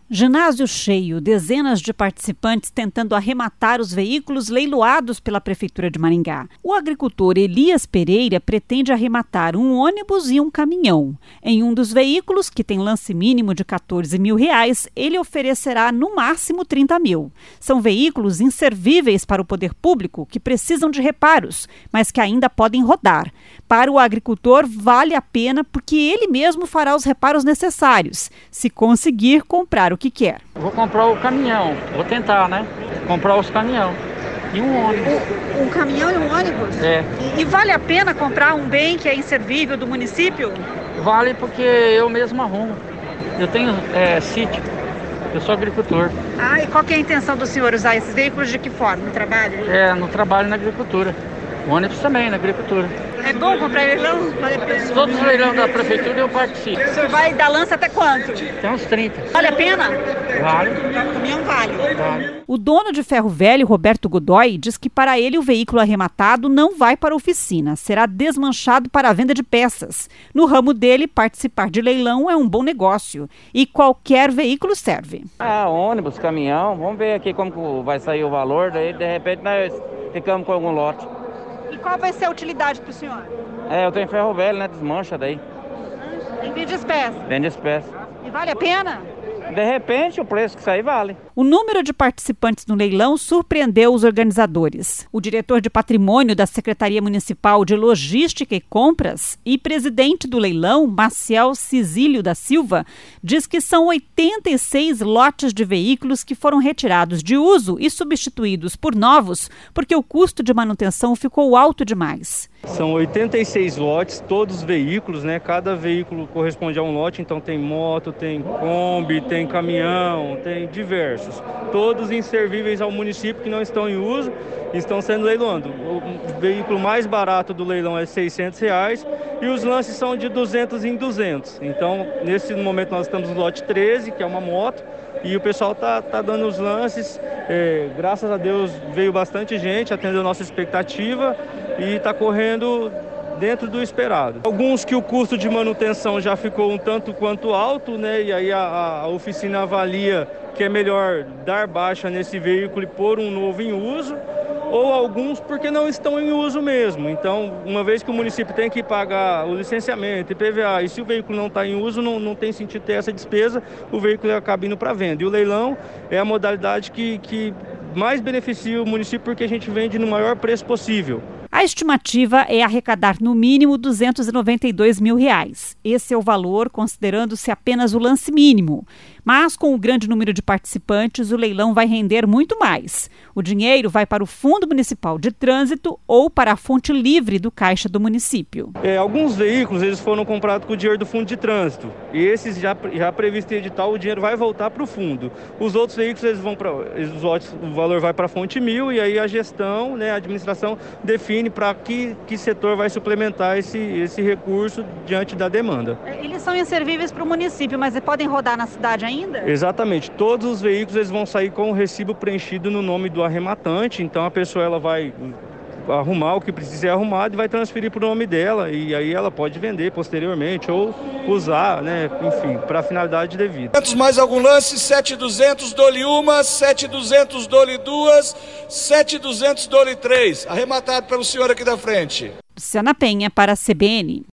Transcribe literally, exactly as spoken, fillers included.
Ginásio cheio, dezenas de participantes tentando arrematar os veículos leiloados pela Prefeitura de Maringá. O agricultor Elias Pereira pretende arrematar um ônibus e um caminhão. Em um dos veículos, que tem lance mínimo de quatorze mil reais, ele oferecerá no máximo trinta mil. São veículos inservíveis para o poder público, que precisam de reparos, mas que ainda podem rodar. Para o agricultor, vale a pena porque ele mesmo fará os reparos necessários, se conseguir comprar o que quer. Vou comprar o caminhão, vou tentar, né? Comprar os caminhão e um ônibus. Um caminhão e um ônibus? É. E, e vale a pena comprar um bem que é inservível do município? Vale porque eu mesmo arrumo. Eu tenho é, sítio, eu sou agricultor. Ah, e qual que é a intenção do senhor usar esses veículos de que forma? No trabalho? É, no trabalho na agricultura. O ônibus também na agricultura. É bom comprar leilão? Vale a pena? Todos os leilões da prefeitura eu participo. O senhor vai dar lança até quanto? Tem uns trinta. Vale a pena? Vale. O caminhão vale. Vale. O dono de Ferro Velho, Roberto Godoy, diz que para ele o veículo arrematado não vai para a oficina, será desmanchado para a venda de peças. No ramo dele, participar de leilão é um bom negócio e qualquer veículo serve. Ah, ônibus, caminhão, vamos ver aqui como vai sair o valor, daí de repente nós ficamos com algum lote. E qual vai ser a utilidade para o senhor? É, eu tenho ferro velho, né? Desmancha daí. E vende espécie? Vende espécie. E vale a pena? De repente, o preço que sair vale. O número de participantes no leilão surpreendeu os organizadores. O diretor de patrimônio da Secretaria Municipal de Logística e Compras e presidente do leilão, Maciel Cizílio da Silva, diz que são oitenta e seis lotes de veículos que foram retirados de uso e substituídos por novos, porque o custo de manutenção ficou alto demais. São oitenta e seis lotes, todos veículos, né? Cada veículo corresponde a um lote, então tem moto, tem Kombi, tem caminhão, tem diversos. Todos inservíveis ao município que não estão em uso, estão sendo leiloados. O veículo mais barato do leilão é seiscentos reais e os lances são de duzentos em duzentos. Então, nesse momento nós estamos no lote treze, que é uma moto, e o pessoal está tá dando os lances. É, graças a Deus veio bastante gente, atendeu a nossa expectativa e está correndo dentro do esperado. Alguns que o custo de manutenção já ficou um tanto quanto alto, né? E aí a, a oficina avalia que é melhor dar baixa nesse veículo e pôr um novo em uso, ou alguns porque não estão em uso mesmo. Então, uma vez que o município tem que pagar o licenciamento e P V A, e se o veículo não está em uso, não, não tem sentido ter essa despesa, o veículo acaba indo para venda. E o leilão é a modalidade que, que mais beneficia o município porque a gente vende no maior preço possível. A estimativa é arrecadar no mínimo duzentos e noventa e dois mil reais. Esse é o valor considerando-se apenas o lance mínimo. Mas com o grande número de participantes, o leilão vai render muito mais. O dinheiro vai para o Fundo Municipal de Trânsito ou para a fonte livre do caixa do município. É, alguns veículos eles foram comprados com o dinheiro do Fundo de Trânsito. E esses já, já previsto em edital, o dinheiro vai voltar para o fundo. Os outros veículos, eles vão para, eles, o valor vai para a fonte mil e aí a gestão, né, a administração define para que, que setor vai suplementar esse, esse recurso diante da demanda. Eles são inservíveis para o município, mas podem rodar na cidade ainda? Exatamente. Todos os veículos eles vão sair com o recibo preenchido no nome do arrematante, então a pessoa ela vai arrumar o que precisa ser arrumado e vai transferir para o nome dela e aí ela pode vender posteriormente ou usar, né, enfim, para a finalidade devida. Mais algum lance? sete mil e duzentos, dole uma, sete mil e duzentos, dole duas, sete mil e duzentos, dole três. Arrematado pelo senhor aqui da frente. Luciana Penha para a C B N.